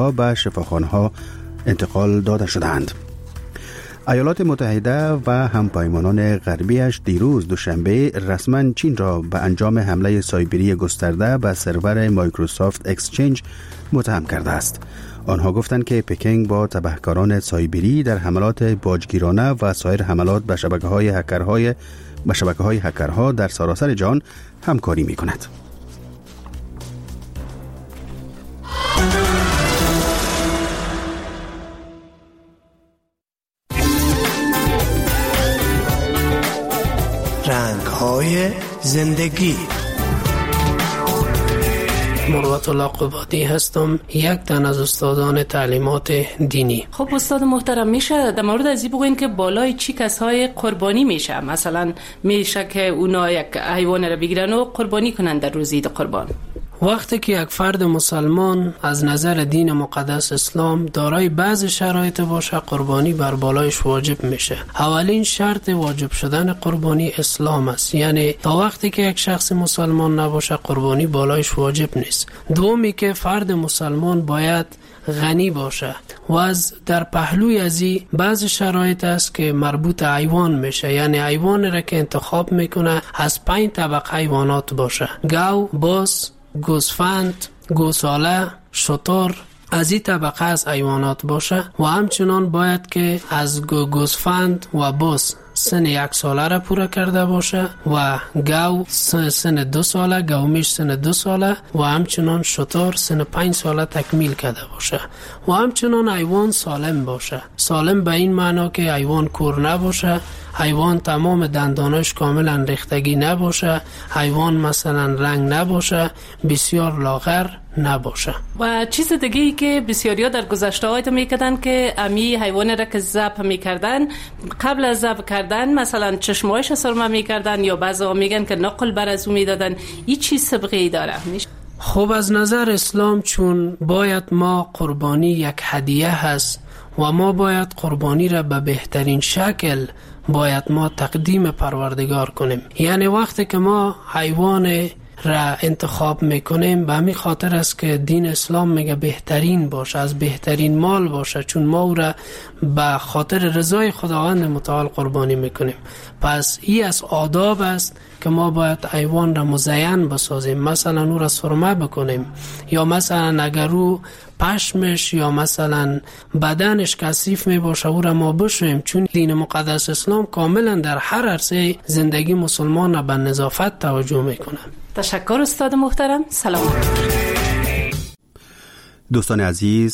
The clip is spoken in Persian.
ها به شفاخانه‌ها انتقال داده شدند. ایالات متحده و همپیمانان غربیش دیروز دوشنبه رسما چین را به انجام حمله سایبری گسترده به سرور مایکروسافت اکسچنج متهم کرده است. آنها گفتند که پکینگ با تبهکاران سایبری در حملات باجگیرانه و سایر حملات به شبکه‌های هکرها در سراسر جهان همکاری می‌کند. رنگ‌های زندگی. مروت الله قبادی هستم، یک تن از استادان تعلیمات دینی. خب استاد محترم، میشه در مورد از این بگوین که بالای چی کسای قربانی میشه؟ مثلا میشه که اونا یک حیوان را بگیرن و قربانی کنن در روز عید قربان؟ وقتی که یک فرد مسلمان از نظر دین مقدس اسلام دارای بعض شرایط باشه، قربانی بر بالایش واجب میشه. اولین شرط واجب شدن قربانی اسلام است، یعنی تا وقتی که یک شخص مسلمان نباشه قربانی بالایش واجب نیست. دومی که فرد مسلمان باید غنی باشه و از در پهلوی ازی بعض شرایط است که مربوط حیوان میشه، یعنی حیوان را که انتخاب میکنه از 5 طبقه حیوانات باشه: گاو، باز، گوسفند، گوساله، شتر. از این طبقه از حیوانات باشه و همچنان باید که از گوسفند و باز سن 1 ساله را پوره کرده باشه و گاو سن 2 ساله، گاومیش سن 2 ساله و همچنان شتر سن 5 ساله تکمیل کرده باشه و همچنان حیوان سالم باشه. سالم به این معنا که حیوان کور نباشه، حیوان تمام دندانش کاملا ریختگی نباشه، حیوان مثلا رنگ نباشه، بسیار لاغر نباشه. و چیز دیگه ای که بسیاریا در گذشته هایت میکردن که امی حیوان را که ذبح میکردن، قبل از ذبح کردن مثلا چشمایش سرمه میکردن یا بعضا میگن که نقل بر از اون میدادن. این چی سابقه ای داره؟ خب از نظر اسلام چون باید ما قربانی یک هدیه هست و ما باید قربانی را به بهترین شکل باید ما تقدیم پروردگار کنیم، یعنی وقتی که ما حیوان را انتخاب میکنیم به همین خاطر است که دین اسلام میگه بهترین باشه، از بهترین مال باشه، چون ما او را به خاطر رضای خداوند متعال قربانی میکنیم. پس این از آداب است که ما باید حیوان را مزین بسازیم، مثلا او را سرمه بکنیم یا مثلا اگر او پشمش یا مثلا بدنش کثیف می باشه او را ما بشویم، چون دین مقدس اسلام کاملا در هر عرصه زندگی مسلمان را به نظافت توجه میکنه. تشکر استاد محترم. سلام. دوستان عزیز،